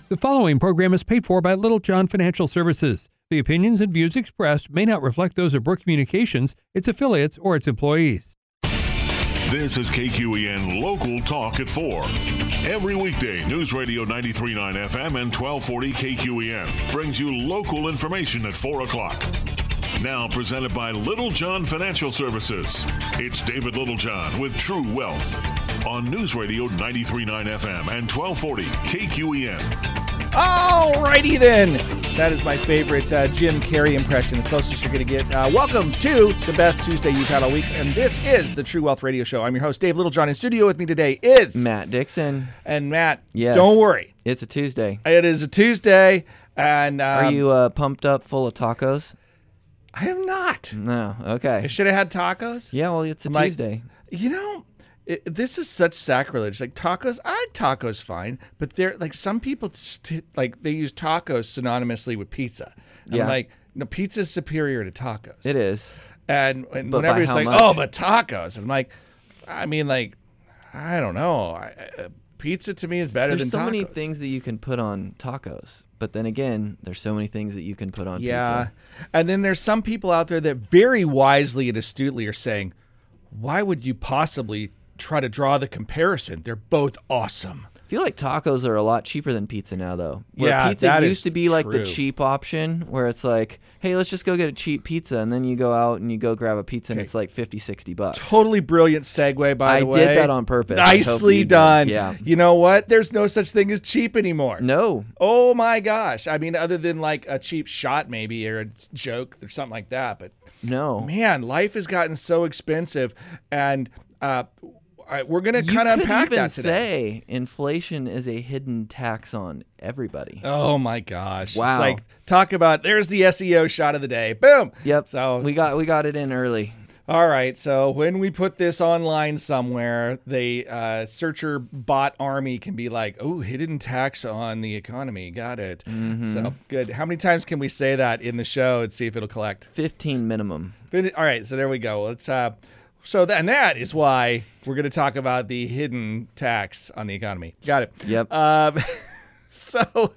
The following program is paid for by Little John Financial Services. The opinions and views expressed may not reflect those of Brook Communications, its affiliates, or its employees. This is KQEN Local Talk at 4. Every weekday, News Radio 93.9 FM and 1240 KQEN brings you local information at 4 o'clock. Now presented by Little John Financial Services. It's David Littlejohn with True Wealth on News Radio 93.9 FM and 1240 KQEN. Alrighty then. That is my favorite Jim Carrey impression, the closest you're going to get. Welcome to the best Tuesday you've had all week, and this is the True Wealth Radio Show. I'm your host, Dave Littlejohn. In studio with me today is Matt Dixon. And Matt, yes. Don't worry. It's a Tuesday. It is a Tuesday, and are you pumped up full of tacos? I am not. No, okay. I should have had tacos. Yeah, well, it's a Tuesday. This is such sacrilege. Like tacos, I like tacos fine, but they're like some people they use tacos synonymously with pizza. Yeah. I'm like, no, pizza's superior to tacos. It is. And But whenever by it's how like, much? oh, but tacos, I'm like, I mean, like, I don't know. Pizza to me is better There's than tacos. so many things that you can put on tacos, but then again, there's so many things that you can put on pizza. And then there's some people out there that very wisely and astutely are saying, why would you possibly try to draw the comparison? They're both awesome. I feel like tacos are a lot cheaper than pizza now, though. Where Yeah, pizza that used is to be like true. the cheap option, where it's like, hey, let's just go get a cheap pizza, and then you go out and you go grab a pizza, and it's like $50-$60. Totally brilliant segue, by the way. I did that on purpose. I hope Nicely you did. done. Yeah. You know what? There's no such thing as cheap anymore. No. Oh my gosh. I mean, other than like a cheap shot maybe or a joke or something like that. But No. man, life has gotten so expensive, and we're going to kind of unpack you could even that today. say inflation is a hidden tax on everybody. Oh my gosh. Wow. It's like, talk about, there's the SEO shot of the day. Boom. Yep. So we got it in early. all right. So when we put this online somewhere, the searcher bot army can be like, oh, hidden tax on the economy. Got it. Mm-hmm. So good. How many times can we say that in the show and see if it'll collect? 15 minum. All right. So there we go. Let's, and that is why we're going to talk about the hidden tax on the economy. Got it. Yep. So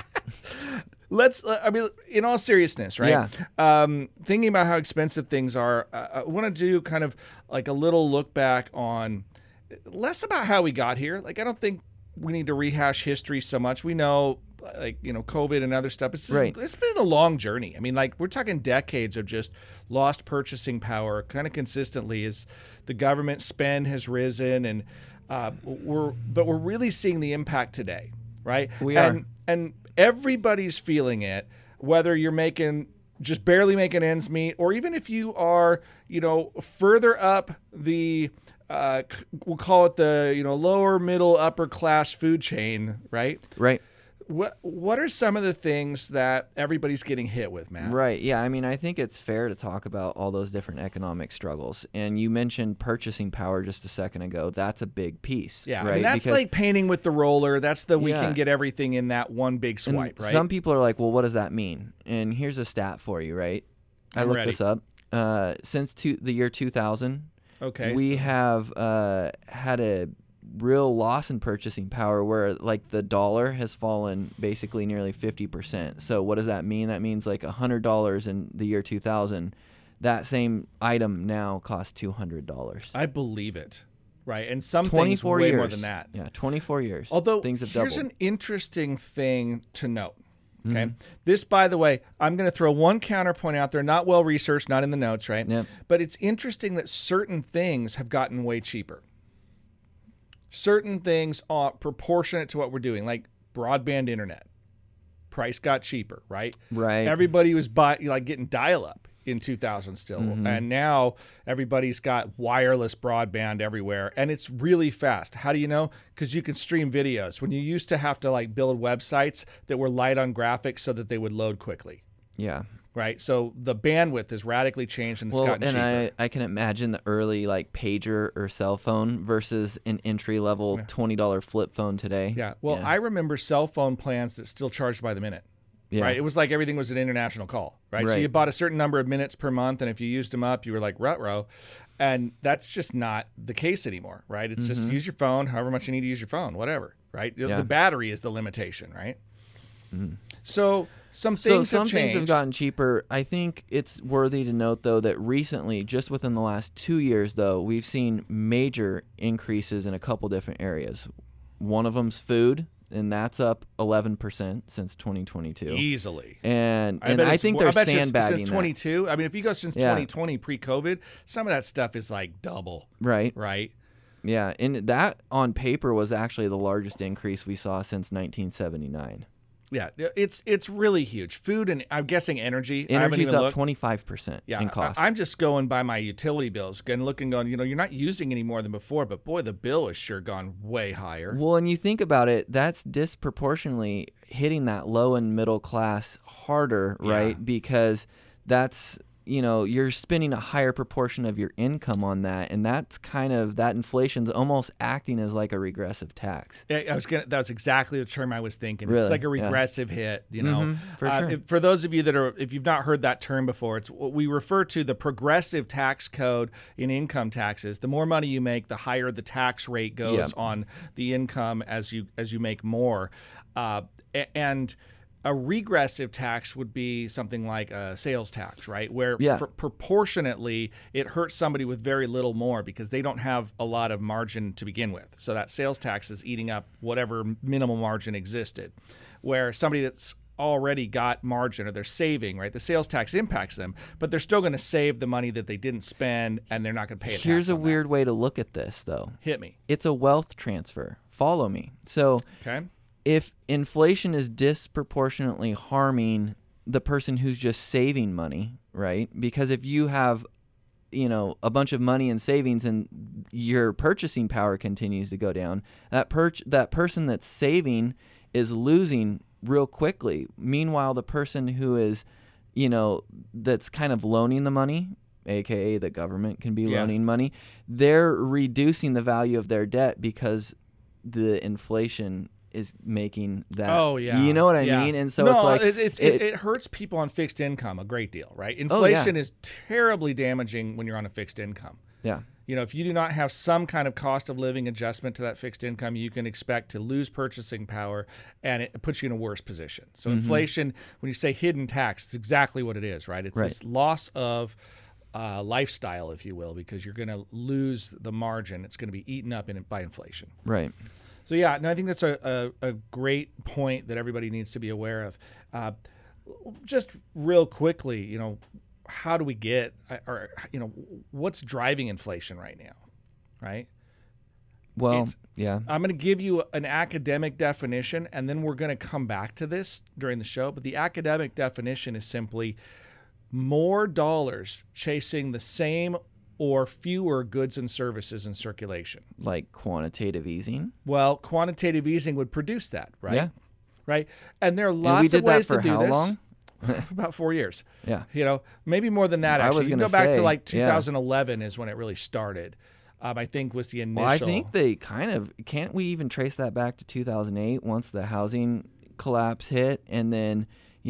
let's, in all seriousness, right? Yeah. Thinking about how expensive things are, I want to do kind of like a little look back on less about how we got here. Like, I don't think we need to rehash history so much. We know, COVID and other stuff. It's been a long journey. I mean, like, we're talking decades of just lost purchasing power kind of consistently as the government spend has risen, and we're really seeing the impact today, right? We are. And everybody's feeling it, whether you're just barely making ends meet, or even if you are, further up the we'll call it the lower middle upper class food chain, right? Right. What are some of the things that everybody's getting hit with, Matt? Right. Yeah. I mean, I think it's fair to talk about all those different economic struggles. And you mentioned purchasing power just a second ago. That's a big piece. Yeah. Right? I mean, that's like painting with the roller. That's we Yeah. can get everything in that one big swipe, and right? Some people are like, well, what does that mean? And here's a stat for you, right? I looked ready. this up. Since the year 2000, okay, we have had a real loss in purchasing power where like the dollar has fallen basically nearly 50%. So what does that mean? That means like $100 in the year 2000. That same item now costs $200. I believe it. Right. And some things 24 way years. more than that. Yeah, 24 years. Although things have here's doubled. an interesting thing to note. Okay. This, by the way, I'm going to throw one counterpoint out there, not well researched, not in the notes, right? Yep. But it's interesting that certain things have gotten way cheaper. Certain things are proportionate to what we're doing, like broadband internet. Price got cheaper, right? Right. Everybody was getting dial-up in 2000 still. And now everybody's got wireless broadband everywhere, and it's really fast. How do you know? Because you can stream videos. When you used to have to build websites that were light on graphics so that they would load quickly. Yeah. Right. So the bandwidth has radically changed, and it's gotten cheaper. And I can imagine the early pager or cell phone versus an entry level $20 flip phone today. Yeah. Well, I remember cell phone plans that still charged by the minute. Yeah. Right. It was like everything was an international call. Right. So Right. you bought a certain number of minutes per month, and if you used them up, you were like ruh-roh. And that's just not the case anymore. Right. It's just use your phone, however much you need to use your phone, whatever. Right. Yeah. The battery is the limitation. Right. So some things some have changed. things have gotten cheaper. I think it's worthy to note, though, that recently, just within the last 2 years, though, we've seen major increases in a couple different areas. One of them's food, and that's up 11% since 2022. Easily. And bet I it's think more- they're I bet you sandbagging since that. 22. I mean, if you go since Yeah. 2020 pre-COVID, some of that stuff is like double, Right. right? Yeah, and that on paper was actually the largest increase we saw since 1979. Yeah, it's really huge. Food and I'm guessing energy. I haven't Energy's even up looked. 25% Yeah, in cost. I'm just going by my utility bills and looking, going, you're not using any more than before, but boy, the bill has sure gone way higher. Well, and you think about it, that's disproportionately hitting that low and middle class harder, right? Yeah. Because that's, you're spending a higher proportion of your income on that, and that's that inflation's almost acting as like a regressive tax. That's exactly the term I was thinking. Really? It's like a Yeah. regressive hit, you know. for sure. For those of you if you've not heard that term before, we refer to the progressive tax code in income taxes. The more money you make, the higher the tax rate goes Yep. on the income as you make more. And a regressive tax would be something like a sales tax, right? Where Yeah. proportionately it hurts somebody with very little more because they don't have a lot of margin to begin with. So that sales tax is eating up whatever minimal margin existed. Where somebody that's already got margin or they're saving, right? The sales tax impacts them, but they're still going to save the money that they didn't spend and they're not going to pay a tax. Here's a on that. weird way to look at this, though. Hit me. It's a wealth transfer. Follow me. So Okay. if inflation is disproportionately harming the person who's just saving money, right? Because if you have, a bunch of money in savings and your purchasing power continues to go down, that person that's saving is losing real quickly. Meanwhile, the person who is, that's kind of loaning the money, aka the government can be loaning money, they're reducing the value of their debt because the inflation is making that. Oh yeah, you know what I Yeah. mean? And so no, it's like it hurts people on fixed income a great deal, right? Inflation is terribly damaging when you're on a fixed income. yeah, If you do not have some kind of cost of living adjustment to that fixed income, you can expect to lose purchasing power, and it puts you in a worse position. So inflation, when you say hidden tax, it's exactly what it is, right? It's this loss of lifestyle, if you will, because you're going to lose the margin. It's going to be eaten up by inflation. right. So yeah, no, I think that's a great point that everybody needs to be aware of. Just real quickly, how do we get, or what's driving inflation right now, right? Well, It's- yeah, I'm going to give you an academic definition, and then we're going to come back to this during the show. But the academic definition is simply more dollars chasing the same or fewer goods and services in circulation. like quantitative easing. Well, quantitative easing would produce that, right? Yeah. Right. And there are And lots we did of ways that for to do how this. long? About 4 years. Yeah. Maybe more than that. I was Actually, you can gonna go back to say, like yeah. 2011 is when it really started. I think was the initial. Well, I think they can't we even trace that back to 2008 once the housing collapse hit, and then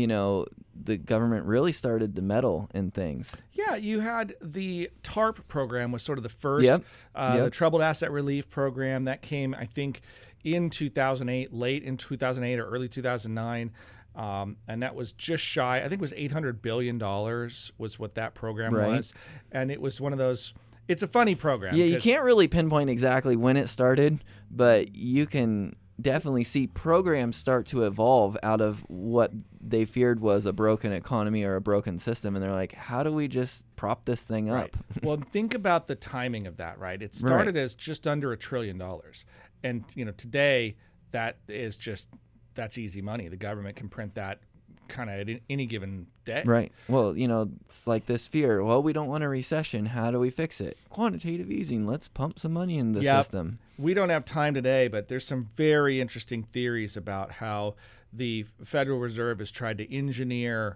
the government really started to meddle in things. Yeah, you had the TARP program was sort of the first. Yep. The Troubled Asset Relief Program that came, I think, in 2008, late in 2008 or early 2009. And that was just shy. I think it was $800 billion was what that program Right. was. And it was one of those. It's a funny program. Yeah, you 'cause- can't really pinpoint exactly when it started, but you can definitely see programs start to evolve out of what they feared was a broken economy or a broken system, and they're like, how do we just prop this thing up? Right. Well, think about the timing of that, right? It started as just under $1 trillion. And, today that is that's easy money. The government can print that kind of at any given day. Right. Well, it's like this fear. Well, we don't want a recession. How do we fix it? Quantitative easing. Let's pump some money in the Yep. system. We don't have time today, but there's some very interesting theories about how the Federal Reserve has tried to engineer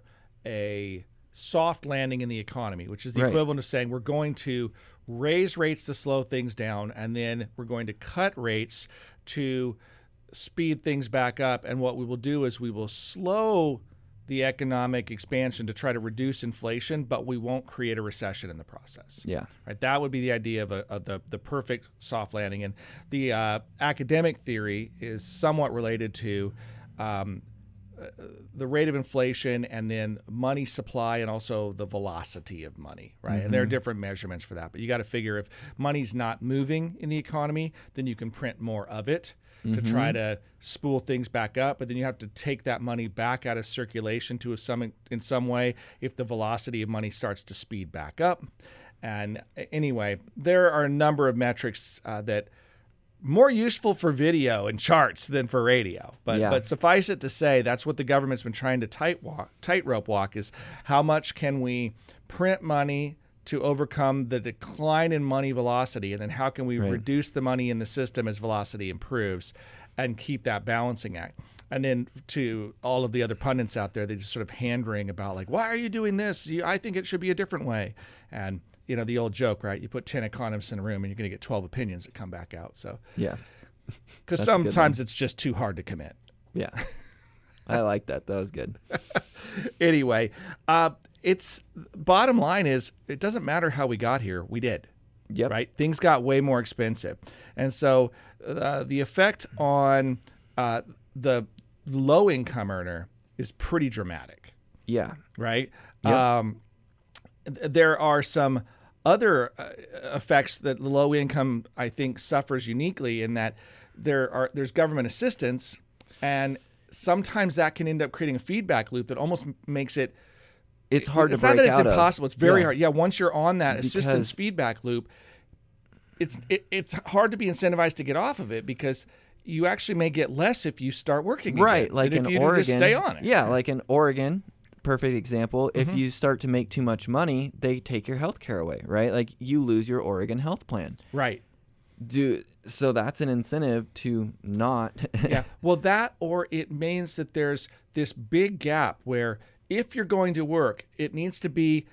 a soft landing in the economy, which is the Right. equivalent of saying we're going to raise rates to slow things down, and then we're going to cut rates to speed things back up. And what we will do is we will slow the economic expansion to try to reduce inflation, but we won't create a recession in the process. Yeah. Right, that would be the idea of the perfect soft landing. And the academic theory is somewhat related to the rate of inflation and then money supply and also the velocity of money, right? And there are different measurements for that. But you got to figure if money's not moving in the economy, then you can print more of it to try to spool things back up. But then you have to take that money back out of circulation in some way if the velocity of money starts to speed back up. And anyway, there are a number of metrics that more useful for video and charts than for radio. But suffice it to say, that's what the government's been trying to tightrope walk is how much can we print money to overcome the decline in money velocity, and then how can we reduce the money in the system as velocity improves and keep that balancing act. And then to all of the other pundits out there, they just sort of hand-wring about like, why are you doing this? I think it should be a different way. And you know, the old joke, right? You put 10 economists in a room and you're going to get 12 opinions that come back out. So Yeah. Because sometimes it's just too hard to commit. Yeah. I like that. That was good. Anyway, it's bottom line is it doesn't matter how we got here. We did. Yep. Right? Things got way more expensive. And so the effect on the low income earner is pretty dramatic. Yeah. Right? Yep. There are some other effects that the low income, I think, suffers uniquely in that there's government assistance, and sometimes that can end up creating a feedback loop that almost makes it. It's hard to break out of. It's not that it's impossible. It's very hard. Yeah, once you're on that assistance feedback loop, it's hard to be incentivized to get off of it because you actually may get less if you start working. Right, again, like if in you Oregon. Just stay on it. Yeah, like in Oregon. Perfect example. If you start to make too much money, they take your health care away, right? Like you lose your Oregon health plan. Right. So that's an incentive to not. Yeah. Well, that or it means that there's this big gap where if you're going to work, it needs to be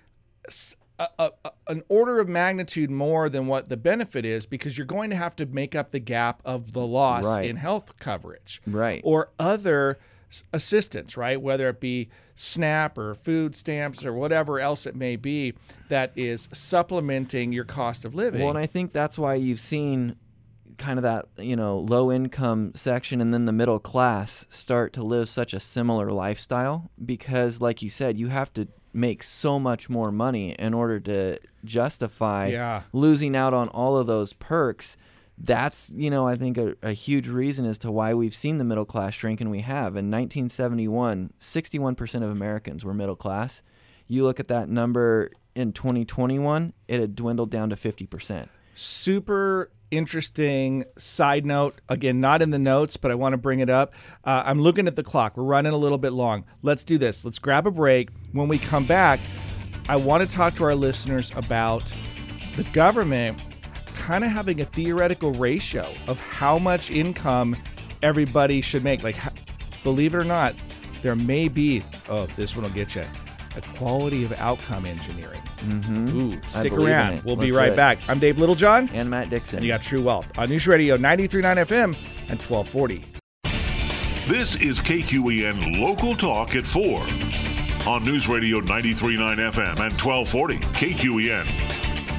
an order of magnitude more than what the benefit is because you're going to have to make up the gap of the loss in health coverage. Right. Or other assistance, right? Whether it be SNAP or food stamps or whatever else it may be that is supplementing your cost of living. Well, and I think that's why you've seen kind of that, low income section and then the middle class start to live such a similar lifestyle because, like you said, you have to make so much more money in order to justify losing out on all of those perks. That's, I think a huge reason as to why we've seen the middle class shrink, and we have. In 1971, 61% of Americans were middle class. You look at that number in 2021, it had dwindled down to 50%. Super interesting side note. Again, not in the notes, but I want to bring it up. I'm looking at the clock. We're running a little bit long. Let's do this. Let's grab a break. When we come back, I want to talk to our listeners about the government kind of having a theoretical ratio of how much income everybody should make. Like, believe it or not, there may be, this one will get you, equality of outcome engineering. Ooh, stick around. We'll be right back. I'm Dave Littlejohn. And Matt Dixon. And you got True Wealth on News Radio 93.9 FM and 1240. This is KQEN Local Talk at 4 on News Radio 93.9 FM and 1240 KQEN.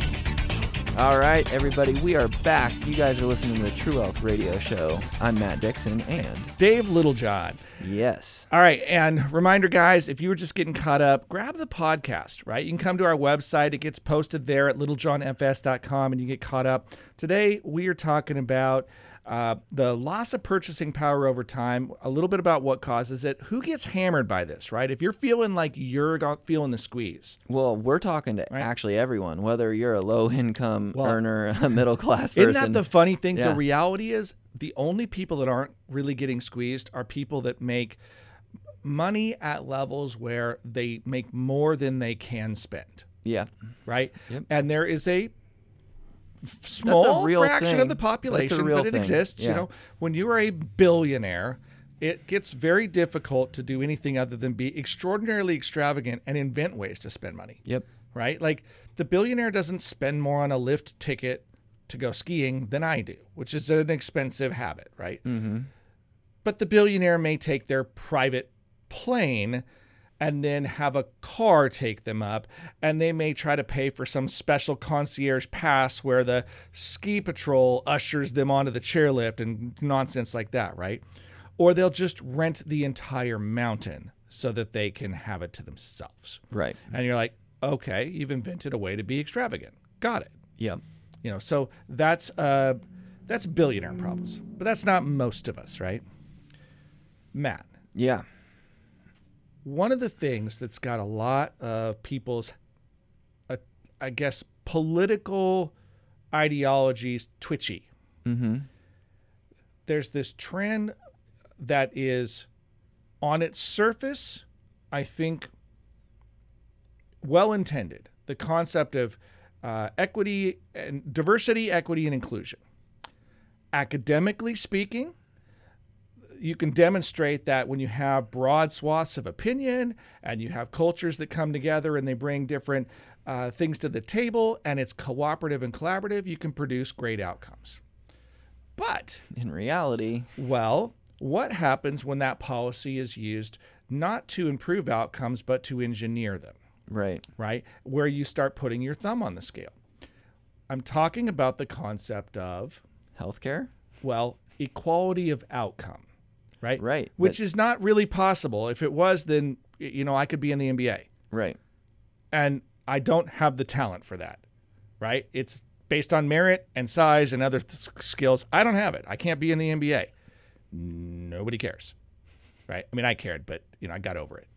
All right, everybody, we are back. You guys are listening to the True Wealth Radio Show. I'm Matt Dixon and Dave Littlejohn. Yes. All right, and reminder, guys, if you were just getting caught up, grab the podcast, right? You can come to our website. It gets posted there at littlejohnfs.com, and you get caught up. Today, we are talking about the loss of purchasing power over time, a little bit about what causes it, who gets hammered by this, right? If you're feeling like you're feeling the squeeze. Well, we're talking to actually everyone, whether you're a low-income earner, a middle-class person. Isn't that the funny thing? Yeah. The reality is the only people that aren't really getting squeezed are people that make money at levels where they make more than they can spend. Yeah. Right? Yep. And there is a small fraction of the population, but it exists. Yeah. When you are a billionaire, it gets very difficult to do anything other than be extraordinarily extravagant and invent ways to spend money. Yep. Right? Like the billionaire doesn't spend more on a lift ticket to go skiing than I do, which is an expensive habit, right? Mm-hmm. But the billionaire may take their private plane and then have a car take them up, and they may try to pay for some special concierge pass where the ski patrol ushers them onto the chairlift and nonsense like that, right? or they'll just rent the entire mountain so that they can have it to themselves. Right. And you're like, okay, you've invented a way to be extravagant. Got it. Yep. So that's billionaire problems, but that's not most of us, right? Matt. Yeah. One of the things that's got a lot of people's, I guess, political ideologies twitchy. Mm-hmm. There's this trend that is, on its surface, I think, well-intended. The concept of equity and diversity, equity, and inclusion. Academically speaking, you can demonstrate that when you have broad swaths of opinion and you have cultures that come together and they bring different things to the table and it's cooperative and collaborative, you can produce great outcomes. But in reality, well, what happens when that policy is used not to improve outcomes, but to engineer them? Right? Where you start putting your thumb on the scale. I'm talking about the concept of healthcare? Well, equality of outcome, right? Right. Which is not really possible. If it was, then, I could be in the NBA. Right. And I don't have the talent for that, right? It's based on merit and size and other skills. I don't have it. I can't be in the NBA. Nobody cares, right? I mean, I cared, but, I got over it.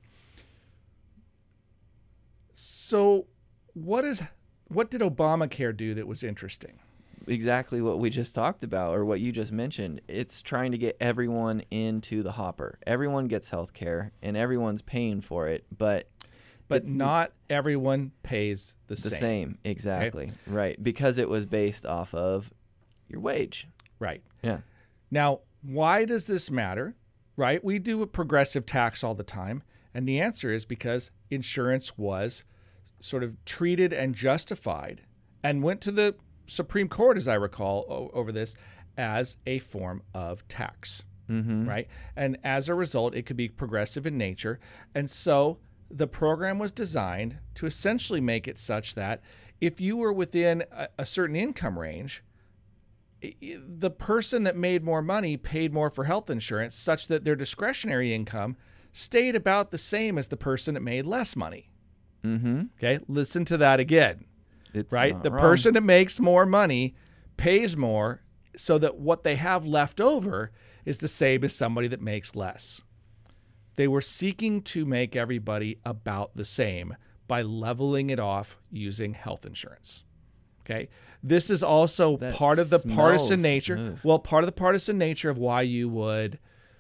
So what did Obamacare do that was interesting? Exactly what we just talked about, or what you just mentioned. It's trying to get everyone into the hopper. Everyone gets health care, and everyone's paying for it, but not everyone pays the same. Exactly. Okay? Right. Because it was based off of your wage. Right. Yeah. Now, why does this matter? Right? We do a progressive tax all the time. And the answer is because insurance was sort of treated and justified and went to the Supreme Court, as I recall, over this as a form of tax, right? And as a result, it could be progressive in nature. And so the program was designed to essentially make it such that if you were within a certain income range, the person that made more money paid more for health insurance, such that their discretionary income stayed about the same as the person that made less money. Okay, listen to that again. It's right? not The wrong. person that makes more money pays more, so that what they have left over is the same as somebody that makes less. They were seeking to make everybody about the same by leveling it off using health insurance. Okay, this is also That part of the partisan smells nature. smooth. Well, part of the partisan nature of why you would,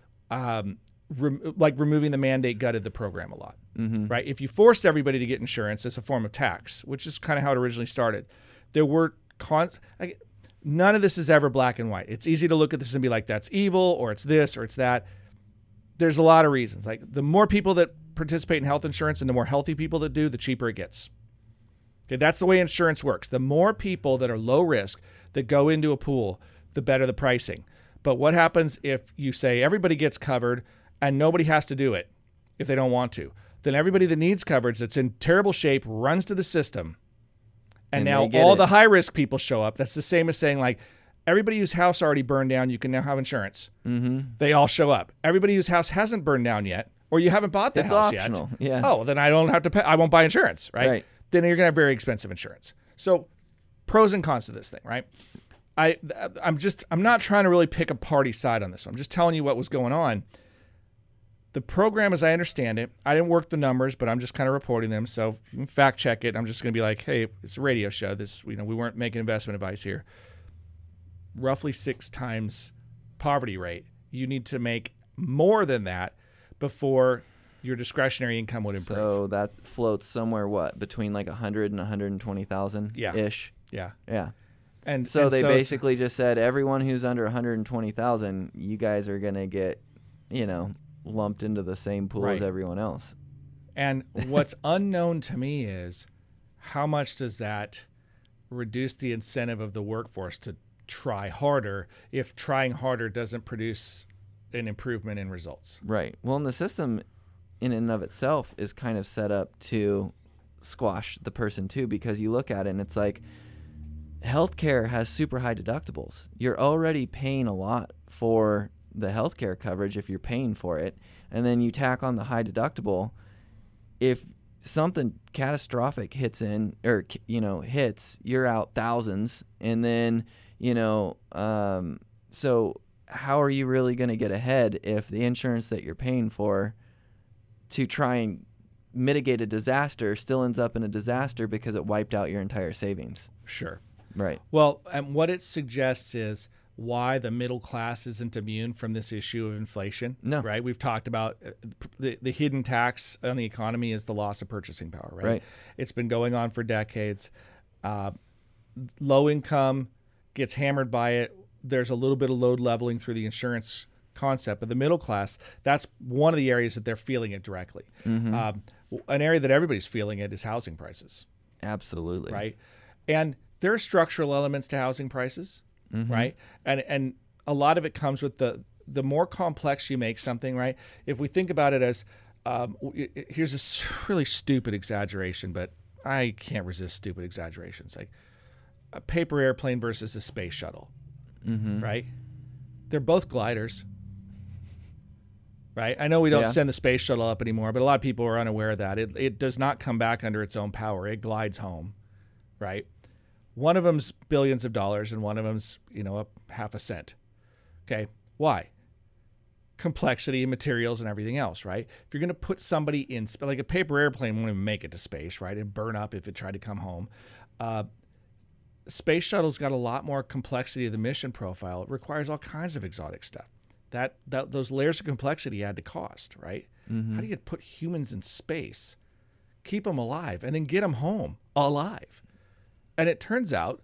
removing the mandate gutted the program a lot. Right? If you forced everybody to get insurance as a form of tax, which is kind of how it originally started, there were none of this is ever black and white. It's easy to look at this and be like, that's evil, or it's this, or it's that. There's a lot of reasons. Like, the more people that participate in health insurance and the more healthy people that do, the cheaper it gets. Okay, that's the way insurance works. The more people that are low risk that go into a pool, the better the pricing. But what happens if you say everybody gets covered and nobody has to do it if they don't want to? Then everybody that needs coverage that's in terrible shape runs to the system. And now they get all it. the high-risk people show up. That's the same as saying, like, everybody whose house already burned down, you can now have insurance. They all show up. Everybody whose house hasn't burned down yet, or you haven't bought the It's house optional. yet. Yeah. Oh, then I don't have to pay. I won't buy insurance, right? Right. Then you're going to have very expensive insurance. So pros and cons to this thing, right? I'm not trying to really pick a party side on this one. I'm just telling you what was going on. The program, as I understand it, I didn't work the numbers, but I'm just kind of reporting them. So if you can fact check it. I'm just going to be like, hey, it's a radio show. We weren't making investment advice here. Roughly 6 times poverty rate. You need to make more than that before your discretionary income would improve. So that floats somewhere, between like 100 and 120,000 ish. Yeah. Yeah. And So they it's- basically just said everyone who's under 120,000, you guys are going to get, lumped into the same pool Right. as everyone else. And what's unknown to me is how much does that reduce the incentive of the workforce to try harder if trying harder doesn't produce an improvement in results? Right. Well, and the system in and of itself is kind of set up to squash the person too, because you look at it and it's like healthcare has super high deductibles. You're already paying a lot for the healthcare coverage if you're paying for it, and then you tack on the high deductible. If something catastrophic hits, you're out thousands, and then so how are you really going to get ahead if the insurance that you're paying for to try and mitigate a disaster still ends up in a disaster because it wiped out your entire savings? Sure. Right. Well, and what it suggests is why the middle class isn't immune from this issue of inflation. No. Right? We've talked about the hidden tax on the economy is the loss of purchasing power, right? Right. It's been going on for decades. Low income gets hammered by it. There's a little bit of load leveling through the insurance concept, but the middle class, that's one of the areas that they're feeling it directly. An area that everybody's feeling it is housing prices. Absolutely. Right? And there are structural elements to housing prices, right? And a lot of it comes with the more complex you make something, right? If we think about it as, here's a really stupid exaggeration, but I can't resist stupid exaggerations. Like a paper airplane versus a space shuttle, right? They're both gliders, right? I know we don't send the space shuttle up anymore, but a lot of people are unaware of that. It does not come back under its own power. It glides home, right? One of them's billions of dollars and one of them's, a half a cent. Okay. Why? Complexity, materials, and everything else, right? If you're going to put somebody in, like a paper airplane won't even make it to space, right? It'd burn up if it tried to come home. Space shuttle's got a lot more complexity of the mission profile. It requires all kinds of exotic stuff. Those layers of complexity add to cost, right? How do you put humans in space, keep them alive, and then get them home alive? And it turns out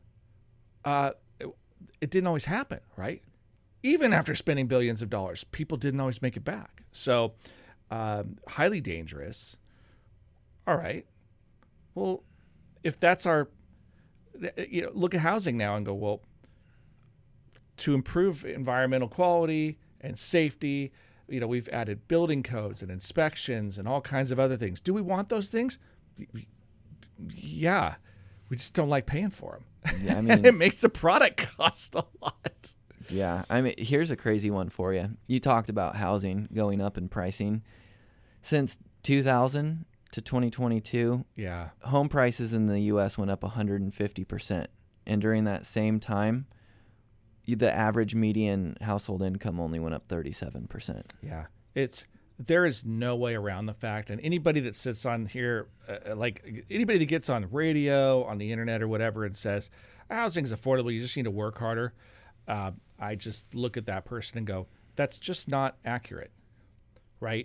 it didn't always happen, right? Even after spending billions of dollars, people didn't always make it back. So highly dangerous. All right. Well, if that's our, look at housing now and go, well, to improve environmental quality and safety, we've added building codes and inspections and all kinds of other things. Do we want those things? Yeah. We just don't like paying for them. Yeah, and it makes the product cost a lot. Yeah. Here's a crazy one for you. You talked about housing going up in pricing. Since 2000 to 2022, home prices in the U.S. went up 150%. And during that same time, the average median household income only went up 37%. Yeah. There is no way around the fact, and anybody that sits on here, like anybody that gets on radio, on the internet or whatever, and says, housing's affordable, you just need to work harder, I just look at that person and go, that's just not accurate, right?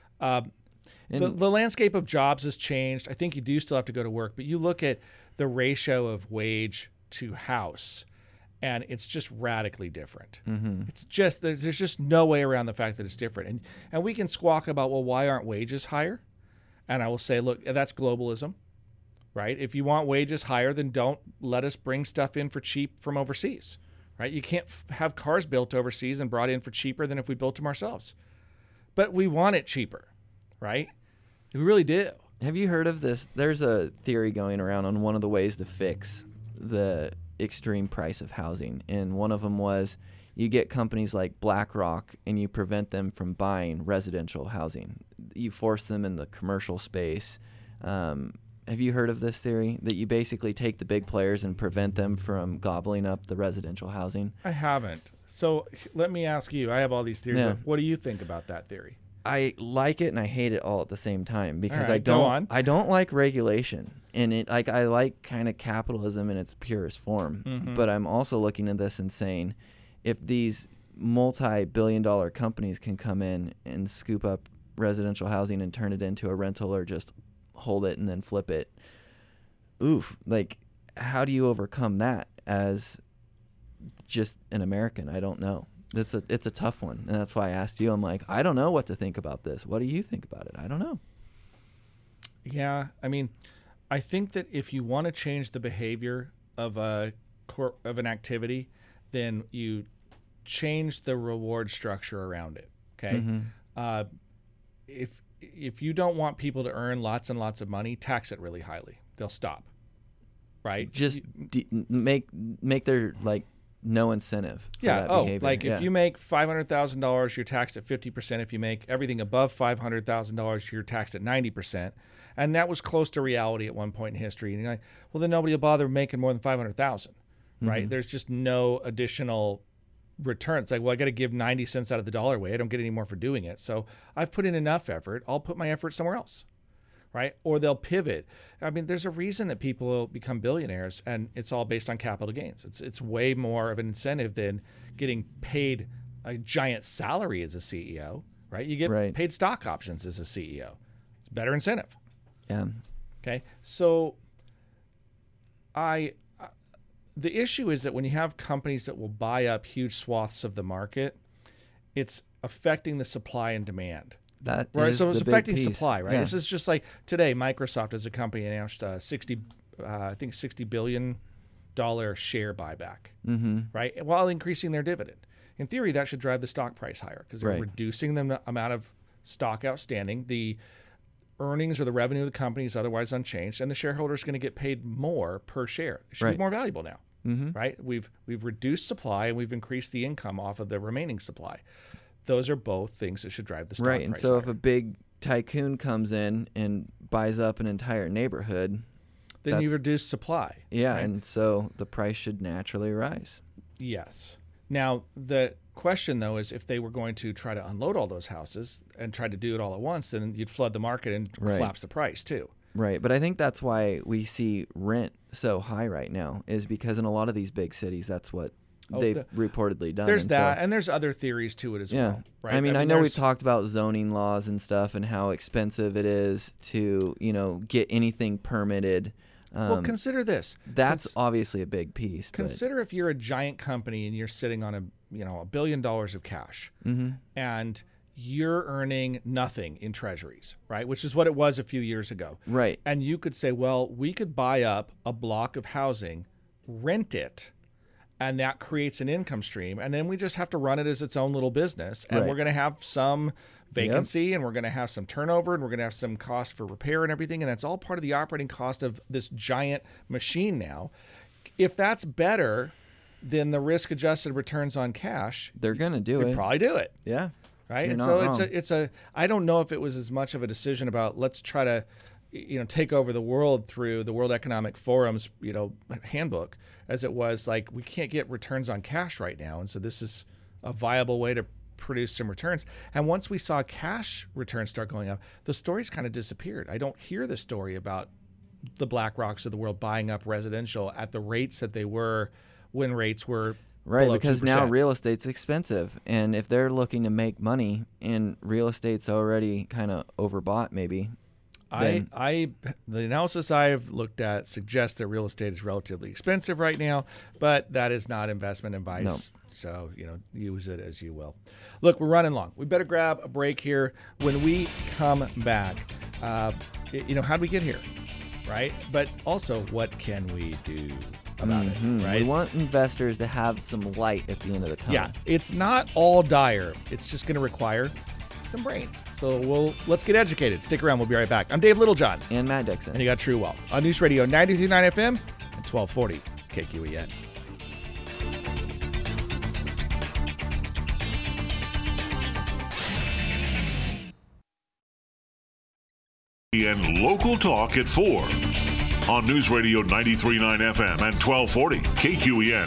The landscape of jobs has changed. I think you do still have to go to work, but you look at the ratio of wage to house, and it's just radically different. It's just there's just no way around the fact that it's different. And we can squawk about, well, why aren't wages higher? And I will say, look, that's globalism, right? If you want wages higher, then don't let us bring stuff in for cheap from overseas, right? You can't have cars built overseas and brought in for cheaper than if we built them ourselves. But we want it cheaper, right? We really do. Have you heard of this? There's a theory going around on one of the ways to fix the extreme price of housing, and one of them was you get companies like BlackRock and you prevent them from buying residential housing. You force them in the commercial space. Have you heard of this theory, that you basically take the big players and prevent them from gobbling up the residential housing? I haven't. So let me ask you, I have all these theories. Yeah. What do you think about that theory? I like it and I hate it all at the same time, because right, I don't like regulation, and I like kind of capitalism in its purest form. But I'm also looking at this and saying, if these multi-billion-dollar companies can come in and scoop up residential housing and turn it into a rental, or just hold it and then flip it, how do you overcome that as just an American? I don't know. It's a tough one, and that's why I asked you. I'm like, I don't know what to think about this. What do you think about it? I don't know. Yeah, I think that if you want to change the behavior of an activity, then you change the reward structure around it. Okay, if you don't want people to earn lots and lots of money, tax it really highly. They'll stop. Right? Just make their no incentive for Yeah. that Oh, behavior. like Yeah. if you make $500,000, you're taxed at 50%. If you make everything above $500,000, you're taxed at 90%. And that was close to reality at one point in history. And you're like, well, then nobody will bother making more than 500,000, right? There's just no additional return. It's like, well, I got to give 90 cents out of the dollar away. I don't get any more for doing it. So I've put in enough effort. I'll put my effort somewhere else, right? Or they'll pivot. I mean, there's a reason that people become billionaires, and it's all based on capital gains. It's way more of an incentive than getting paid a giant salary as a CEO, right? You get paid stock options as a CEO. It's a better incentive. Yeah. Okay. So the issue is that when you have companies that will buy up huge swaths of the market, it's affecting the supply and demand. That Right, is so it's the big affecting piece. supply, right? Yeah. This is just like today, Microsoft as a company announced $60 billion share buyback, right? While increasing their dividend. In theory, that should drive the stock price higher because they're reducing the amount of stock outstanding. The earnings or the revenue of the company is otherwise unchanged, and the shareholder is going to get paid more per share. It should be more valuable now, right? We've reduced supply and we've increased the income off of the remaining supply. Those are both things that should drive the stock price and so higher. if a big tycoon comes in and buys up an entire neighborhood, then you reduce supply. Yeah, right? and so the price should naturally rise. Yes. Now, the question, though, is if they were going to try to unload all those houses and try to do it all at once, then you'd flood the market and collapse the price, too. Right, but I think that's why we see rent so high right now, is because in a lot of these big cities, that's what they've reportedly done. There's and that, so, and there's other theories to it as well. Right? I mean, I know we've talked about zoning laws and stuff and how expensive it is to, get anything permitted. Well, consider this. That's obviously a big piece. Consider if you're a giant company and you're sitting on $1 billion of cash, and you're earning nothing in treasuries, right? Which is what it was a few years ago. Right. And you could say, well, we could buy up a block of housing, rent it, and that creates an income stream. And then we just have to run it as its own little business. And we're going to have some vacancy and we're going to have some turnover and we're going to have some cost for repair and everything. And that's all part of the operating cost of this giant machine now. If that's better than the risk-adjusted returns on cash, they're going to do it. They'd probably do it. Yeah. Right. You're And not so wrong. I don't know if it was as much of a decision about let's try to, take over the world through the World Economic Forum's, handbook, as it was like, we can't get returns on cash right now. And so this is a viable way to produce some returns. And once we saw cash returns start going up, the stories kind of disappeared. I don't hear the story about the BlackRocks of the world buying up residential at the rates that they were when rates were right, below because 2%. now real estate's expensive, and if they're looking to make money and real estate's already kind of overbought, maybe. The analysis I've looked at suggests that real estate is relatively expensive right now, but that is not investment advice. No. So, use it as you will. Look, we're running long. We better grab a break here. When we come back, how do we get here? Right? But also, what can we do about it? Right? We want investors to have some light at the end of the tunnel. Yeah, it's not all dire. It's just going to require some brains. So let's get educated. Stick around. We'll be right back. I'm Dave Littlejohn. And Matt Dixon. And you got True Wealth on News Radio 93.9 FM and 1240 KQEN. And local talk at 4 on News Radio 93.9 FM and 1240 KQEN.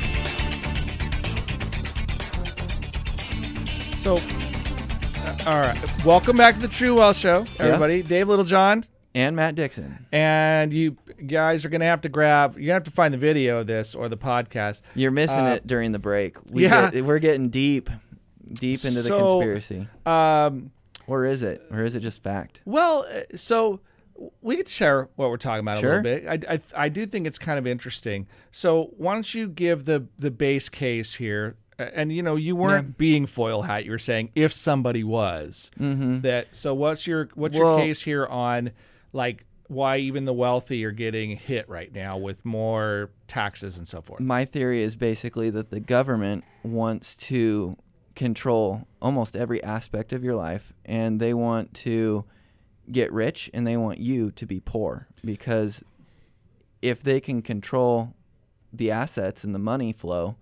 So, all right. Welcome back to the True Wealth Show, everybody. Dave Littlejohn. And Matt Dixon. And you guys are going to have to you're going to have to find the video of this or the podcast. You're missing it during the break. We're getting deep into the conspiracy. Or is it? Or is it just fact? Well, so we could share what we're talking about a Sure. little bit. I do think it's kind of interesting. So why don't you give the base case here? And you weren't being foil hat. You were saying if somebody was that. So what's your case here on like why even the wealthy are getting hit right now with more taxes and so forth? My theory is basically that the government wants to control almost every aspect of your life, and they want to get rich and they want you to be poor, because if they can control the assets and the money flow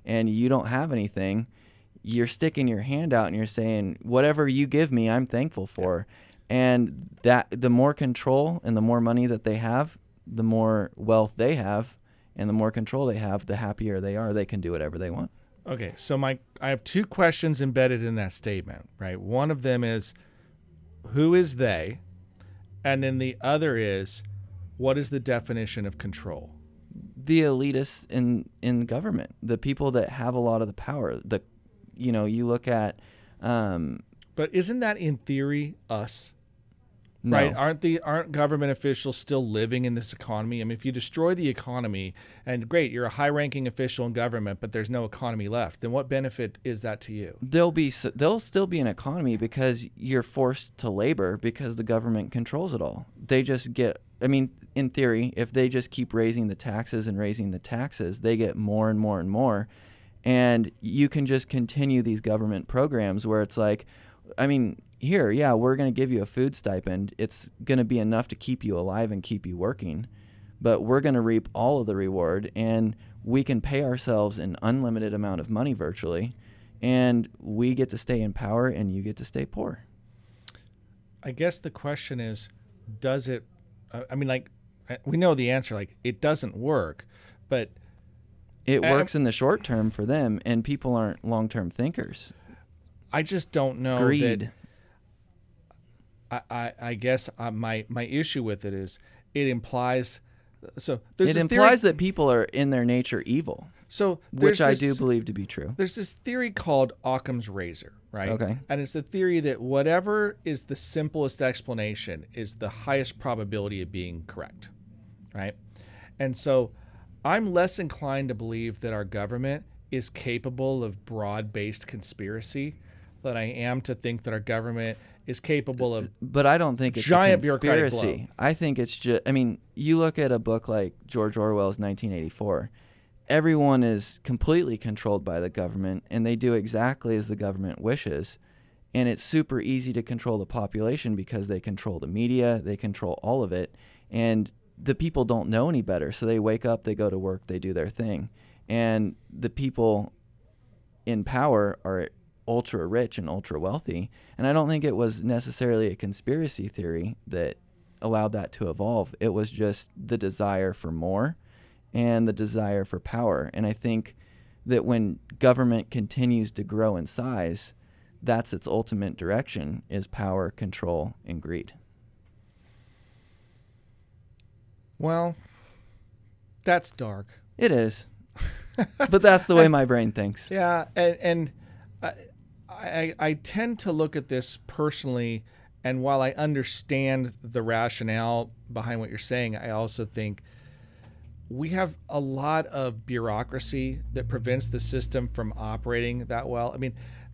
and you don't have anything, you're sticking your hand out and you're saying, whatever you give me, I'm thankful for. And that the more control and the more money that they have, the more wealth they have, and the more control they have, the happier they are. They can do whatever they want. Okay, so I have two questions embedded in that statement, right? One of them is, who is they? And then the other is, what is the definition of control? The elitists in government, the people that have a lot of the power. You look at. But isn't that in theory us? No. Right? Aren't government officials still living in this economy? I mean, if you destroy the economy, and great, you're a high-ranking official in government, but there's no economy left, then what benefit is that to you? There'll still be an economy because you're forced to labor because the government controls it all. They just get. I mean, in theory, if they just keep raising the taxes, they get more and more and more, and you can just continue these government programs where it's like, I mean. Here, yeah, we're going to give you a food stipend. It's going to be enough to keep you alive and keep you working, but we're going to reap all of the reward, and we can pay ourselves an unlimited amount of money virtually, and we get to stay in power and you get to stay poor. I guess the question is, does it, I mean, like, we know the answer, like, it doesn't work, but... It works in the short term for them, and people aren't long-term thinkers. I just don't know Greed. that... I guess my issue with it is it implies that people are in their nature evil. So which I do believe to be true. There's this theory called Occam's razor, right? Okay. And it's the theory that whatever is the simplest explanation is the highest probability of being correct, right? And so I'm less inclined to believe that our government is capable of broad-based conspiracy than I am to think that our government is capable of. But I don't think it's giant a conspiracy. I think it's just. I mean, you look at a book like George Orwell's 1984. Everyone is completely controlled by the government, and they do exactly as the government wishes. And it's super easy to control the population because they control the media, they control all of it, and the people don't know any better. So they wake up, they go to work, they do their thing, and the people in power are ultra rich and ultra wealthy. And I don't think it was necessarily a conspiracy theory that allowed that to evolve. It was just the desire for more and the desire for power. And I think that when government continues to grow in size, that's its ultimate direction, is power, control, and greed. Well, that's dark. It is. But that's the way my brain thinks. Yeah, and I tend to look at this personally, and while I understand the rationale behind what you're saying, I also think we have a lot of bureaucracy that prevents the system from operating that well. I mean,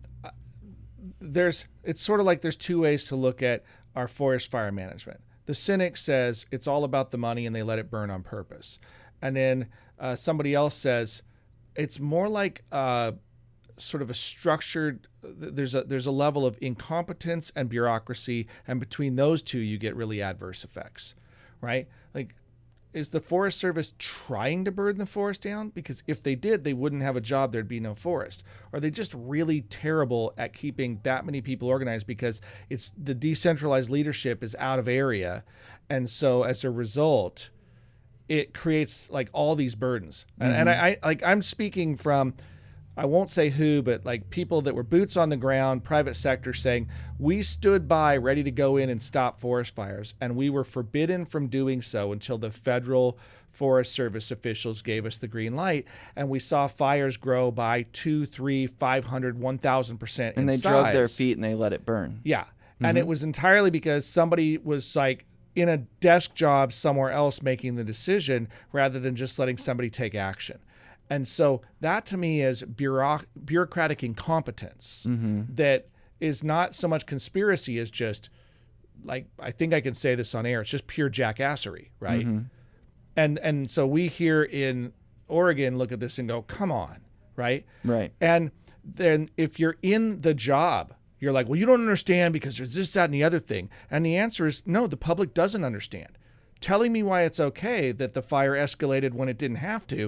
it's sort of like there's two ways to look at our forest fire management. The cynic says it's all about the money and they let it burn on purpose. And then somebody else says it's more like sort of a structured, there's a level of incompetence and bureaucracy, and between those two you get really adverse effects, right? Like, is the Forest Service trying to burn the forest down? Because if they did, they wouldn't have a job, there'd be no forest. Are they just really terrible at keeping that many people organized because it's the decentralized leadership is out of area, and so as a result, it creates like all these burdens. Mm-hmm. And I like, I'm speaking from, I won't say who, but like people that were boots on the ground, private sector, saying we stood by ready to go in and stop forest fires, and we were forbidden from doing so until the federal Forest Service officials gave us the green light, and we saw fires grow by 200, 300, 500, 1,000% and they drug their feet and they let it burn. Yeah. And it was entirely because somebody was like in a desk job somewhere else making the decision rather than just letting somebody take action. And so that to me is bureaucratic incompetence that is not so much conspiracy as just, like, I think I can say this on air, it's just pure jackassery, right? And so we here in Oregon look at this and go, come on, right? Right. And then if you're in the job, you're like, well, you don't understand because there's this, that, and the other thing. And the answer is no, the public doesn't understand. Telling me why it's okay that the fire escalated when it didn't have to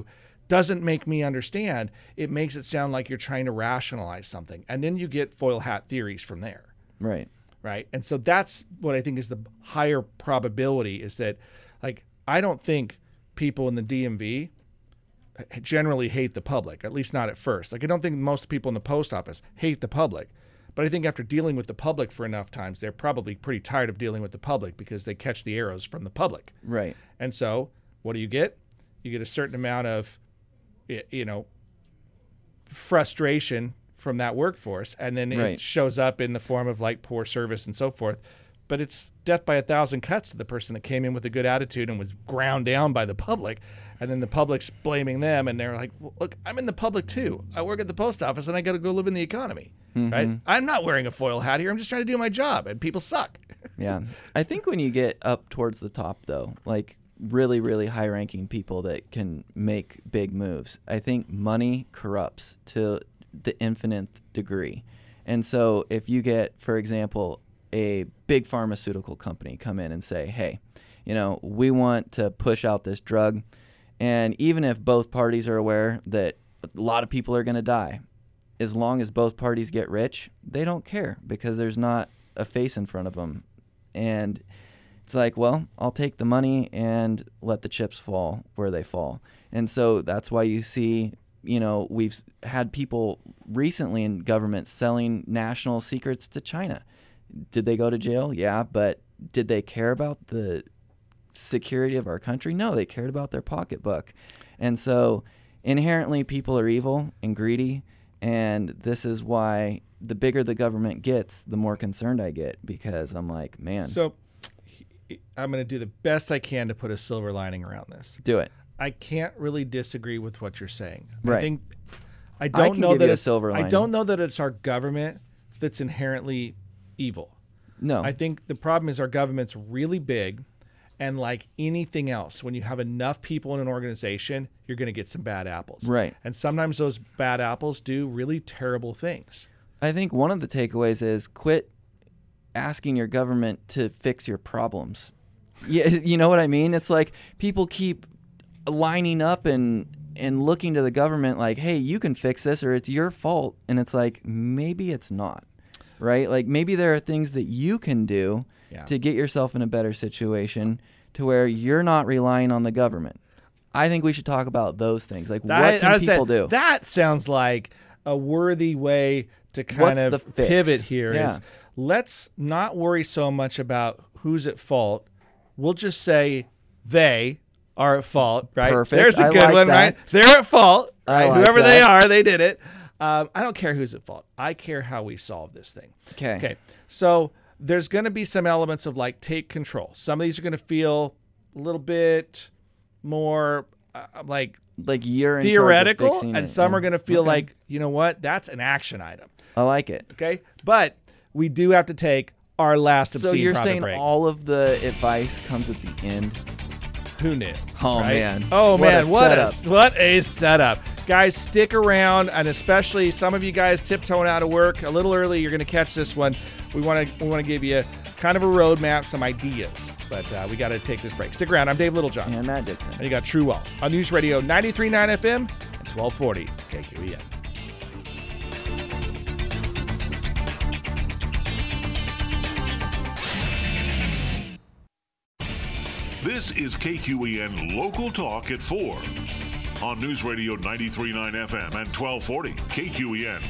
doesn't make me understand. It makes it sound like you're trying to rationalize something. And then you get foil hat theories from there. Right. Right. And so that's what I think is the higher probability, is that, like, I don't think people in the DMV generally hate the public, at least not at first. Like, I don't think most people in the post office hate the public. But I think after dealing with the public for enough times, they're probably pretty tired of dealing with the public because they catch the arrows from the public. Right. And so what do? You get a certain amount of, frustration from that workforce. And then it shows up in the form of, like, poor service and so forth. But it's death by 1,000 cuts to the person that came in with a good attitude and was ground down by the public. And then the public's blaming them, and they're like, well, look, I'm in the public too. I work at the post office, and I got to go live in the economy, right? I'm not wearing a foil hat here. I'm just trying to do my job, and people suck. Yeah. I think when you get up towards the top, though, like really, really high-ranking people that can make big moves, I think money corrupts to the infinite degree. And so if you get, for example, a big pharmaceutical company come in and say, hey, we want to push out this drug, and even if both parties are aware that a lot of people are going to die, as long as both parties get rich, they don't care because there's not a face in front of them. And it's like, well, I'll take the money and let the chips fall where they fall. And so that's why you see, we've had people recently in government selling national secrets to China. Did they go to jail? Yeah, but did they care about the security of our country? No, they cared about their pocketbook. And so inherently people are evil and greedy, and this is why the bigger the government gets, the more concerned I get, because I'm like, man. So I'm going to do the best I can to put a silver lining around this. Do it. I can't really disagree with what you're saying. Right. I don't know that it's our government that's inherently evil. No. I think the problem is our government's really big, and like anything else, when you have enough people in an organization, you're going to get some bad apples. Right. And sometimes those bad apples do really terrible things. I think one of the takeaways is quit asking your government to fix your problems. Yeah, you know what I mean? It's like people keep lining up and looking to the government like, hey, you can fix this or it's your fault. And it's like, maybe it's not. Right? Like maybe there are things that you can do to get yourself in a better situation to where you're not relying on the government. I think we should talk about those things. Like what can people do? That sounds like a worthy way to kind of pivot here. Is let's not worry so much about who's at fault. We'll just say they are at fault, right? Perfect. There's a good one, right? They're at fault, right? Whoever they are, they did it. I don't care who's at fault. I care how we solve this thing. Okay. So there's going to be some elements of like take control. Some of these are going to feel a little bit more like you're theoretical, and some are going to feel like, you know what, that's an action item. I like it. Okay, but we do have to take our last obscene So you're profit saying break. all of the advice comes at the end? Who knew? Oh, right? man. Oh, What man. a What a setup. Guys, stick around, and especially some of you guys tiptoeing out of work a little early, you're going to catch this one. We want to give you kind of a roadmap, some ideas, but we got to take this break. Stick around. I'm Dave Littlejohn. And Matt Dixon. And you got True Wealth on News Radio 93.9 FM and 1240 KQEN. This is KQEN Local Talk at 4 on News Radio 93.9 FM and 1240 KQEN.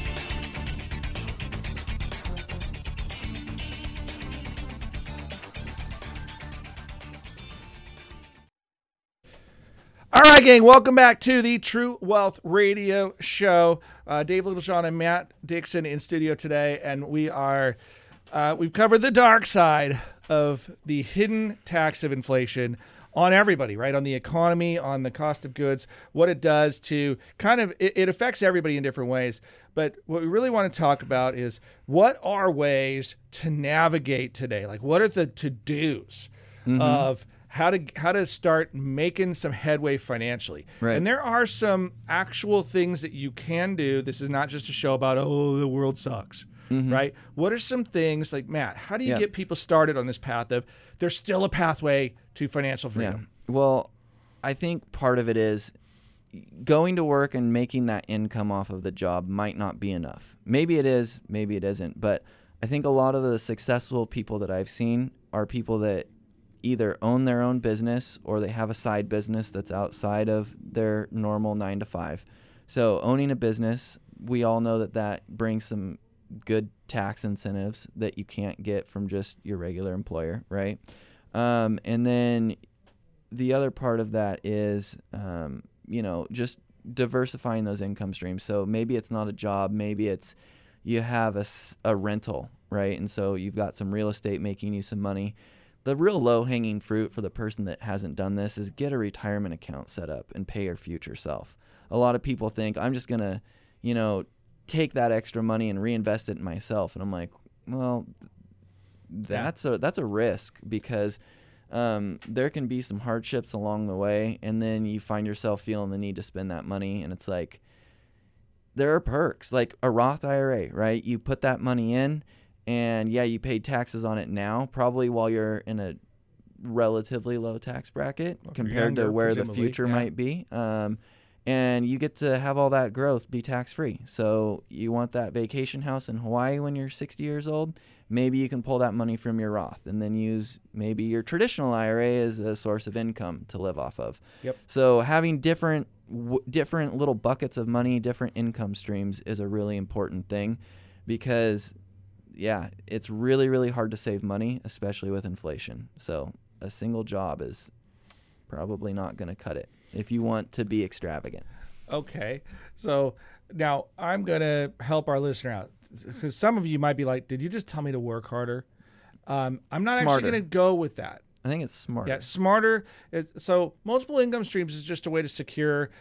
All right, gang, welcome back to the True Wealth Radio Show. Dave Littlejohn and Matt Dixon in studio today, and we've covered the dark side of the hidden tax of inflation on everybody, right? On the economy, on the cost of goods, what it does to kind of, it affects everybody in different ways. But what we really want to talk about is what are ways to navigate today? Like what are the to-dos of how to start making some headway financially. Right. And there are some actual things that you can do. This is not just a show about, oh, the world sucks. Right? What are some things like, Matt, how do you get people started on this path of there's still a pathway to financial freedom? Yeah. Well, I think part of it is going to work and making that income off of the job might not be enough. Maybe it is, maybe it isn't. But I think a lot of the successful people that I've seen are people that either own their own business or they have a side business that's outside of their normal 9 to 5. So owning a business, we all know that brings some good tax incentives that you can't get from just your regular employer, right? And then the other part of that is, just diversifying those income streams. So maybe it's not a job, maybe it's you have a rental, right? And so you've got some real estate making you some money. The real low-hanging fruit for the person that hasn't done this is get a retirement account set up and pay your future self. A lot of people think, I'm just going to, take that extra money and reinvest it in myself. And I'm like, well, that's a risk because there can be some hardships along the way, and then you find yourself feeling the need to spend that money, and it's like there are perks, like a Roth IRA, right? You put that money in, and yeah, you paid taxes on it now, probably while you're in a relatively low tax bracket compared to where the future might be. And you get to have all that growth be tax-free. So you want that vacation house in Hawaii when you're 60 years old, maybe you can pull that money from your Roth and then use maybe your traditional IRA as a source of income to live off of. Yep. So having different little buckets of money, different income streams is a really important thing because, yeah, it's really, really hard to save money, especially with inflation. So a single job is probably not going to cut it if you want to be extravagant. Okay. So now I'm going to help our listener out because some of you might be like, did you just tell me to work harder? I'm not actually going to go with that. I think it's smarter. Yeah, smarter. So multiple income streams is just a way to secure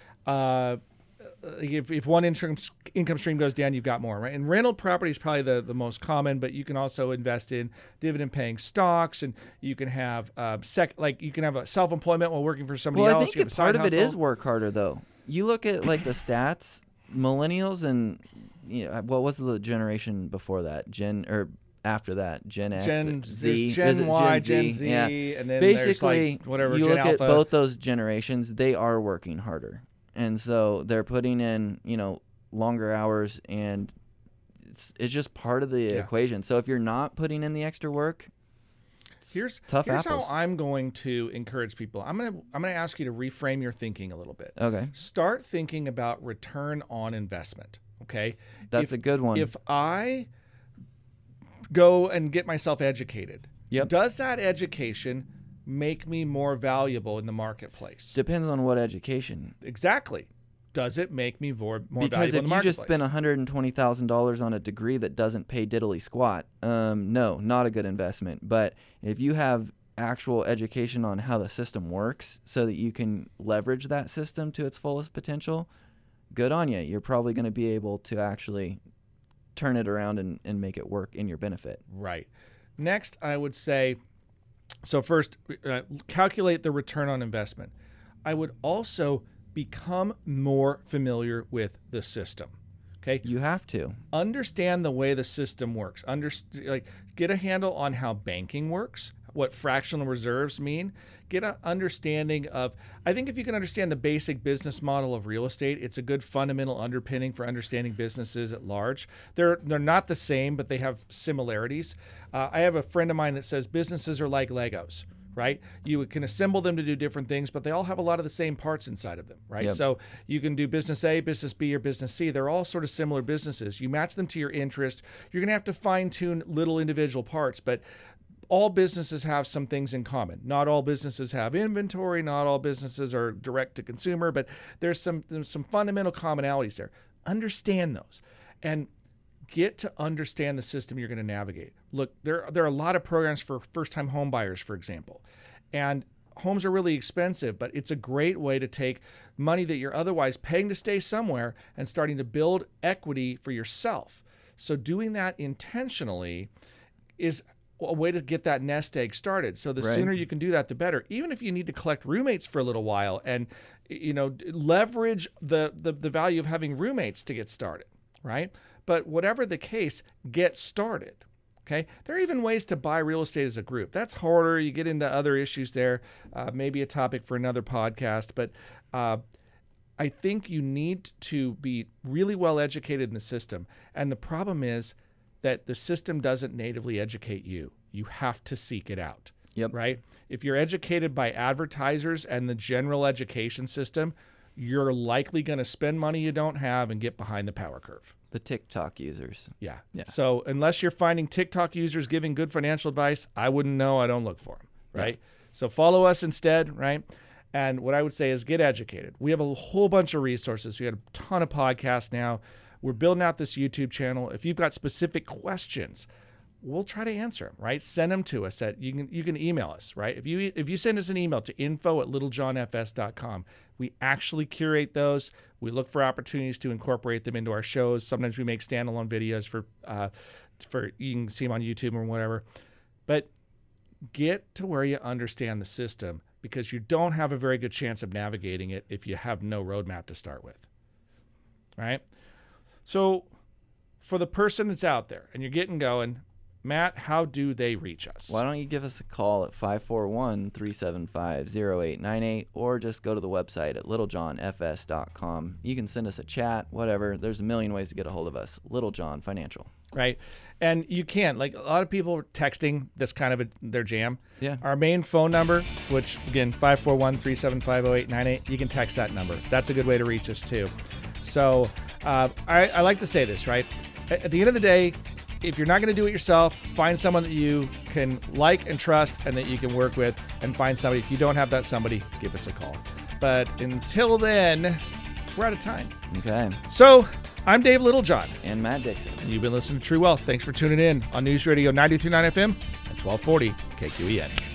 if one income stream goes down, you've got more, right? And rental property is probably the most common, but you can also invest in dividend-paying stocks, and you can have you can have a self-employment while working for somebody else. Well, I think part of it is work harder, though. You look at like the stats, millennials and what was the generation before that? After that, Gen X, Gen Z, Gen Y, Gen Z, yeah. and then basically, there's whatever. You Gen look Alpha. at both those generations; they are working harder, and so they're putting in longer hours, and it's just part of the equation. So if you're not putting in the extra work, here's tough apples. how I'm going to encourage people. I'm gonna ask you to reframe your thinking a little bit. Okay. Start thinking about return on investment. Okay. That's a good one. If I go and get myself educated, does that education make me more valuable in the marketplace? Depends on what education. Exactly. Does it make me more valuable in the marketplace? Because if you just spend $120,000 on a degree that doesn't pay diddly squat, no, not a good investment. But if you have actual education on how the system works so that you can leverage that system to its fullest potential, good on you. You're probably going to be able to actually turn it around and make it work in your benefit. Right. Next, I would say, so first, calculate the return on investment. I would also become more familiar with the system. Okay. You have to understand the way the system works. Get a handle on how banking works, what fractional reserves mean. Get an understanding of, I think if you can understand the basic business model of real estate, it's a good fundamental underpinning for understanding businesses at large. They're not the same, but they have similarities. I have a friend of mine that says businesses are like Legos, right? You can assemble them to do different things, but they all have a lot of the same parts inside of them, right? Yep. So you can do business A, business B, or business C. They're all sort of similar businesses. You match them to your interest. You're going to have to fine-tune little individual parts, but all businesses have some things in common. Not all businesses have inventory. Not all businesses are direct to consumer, but there's some fundamental commonalities there. Understand those and get to understand the system you're going to navigate. Look, there are a lot of programs for first-time home buyers, for example, and homes are really expensive, but it's a great way to take money that you're otherwise paying to stay somewhere and starting to build equity for yourself. So doing that intentionally is a way to get that nest egg started. So the sooner you can do that, the better. Even if you need to collect roommates for a little while and leverage the value of having roommates to get started, right? But whatever the case, get started. Okay. There are even ways to buy real estate as a group. That's harder. You get into other issues there. Maybe a topic for another podcast. But I think you need to be really well educated in the system. And the problem is that the system doesn't natively educate you. You have to seek it out. Yep. Right? If you're educated by advertisers and the general education system, you're likely going to spend money you don't have and get behind the power curve. The TikTok users. Yeah. Yeah. So unless you're finding TikTok users giving good financial advice, I wouldn't know. I don't look for them. Right? Yeah. So follow us instead. Right? And what I would say is get educated. We have a whole bunch of resources. We got a ton of podcasts now. We're building out this YouTube channel. If you've got specific questions, we'll try to answer them, right? Send them to us. You can email us, right? If you send us an email to info@littlejohnfs.com, we actually curate those. We look for opportunities to incorporate them into our shows. Sometimes we make standalone videos for you can see them on YouTube or whatever. But get to where you understand the system, because you don't have a very good chance of navigating it if you have no roadmap to start with, right? So for the person that's out there and you're getting going, Matt, how do they reach us? Why don't you give us a call at 541-375-0898 or just go to the website at littlejohnfs.com. You can send us a chat, whatever. There's a million ways to get a hold of us. Little John Financial. Right. And you can, like a lot of people are texting, this kind of their jam. Yeah. Our main phone number, which again, 541-375-0898, you can text that number. That's a good way to reach us too. So I like to say this, right? At the end of the day, if you're not going to do it yourself, find someone that you can like and trust and that you can work with, and find somebody. If you don't have that somebody, give us a call. But until then, we're out of time. Okay. So I'm Dave Littlejohn. And Matt Dixon. And you've been listening to True Wealth. Thanks for tuning in on News Radio 93.9 FM and 1240 KQEN.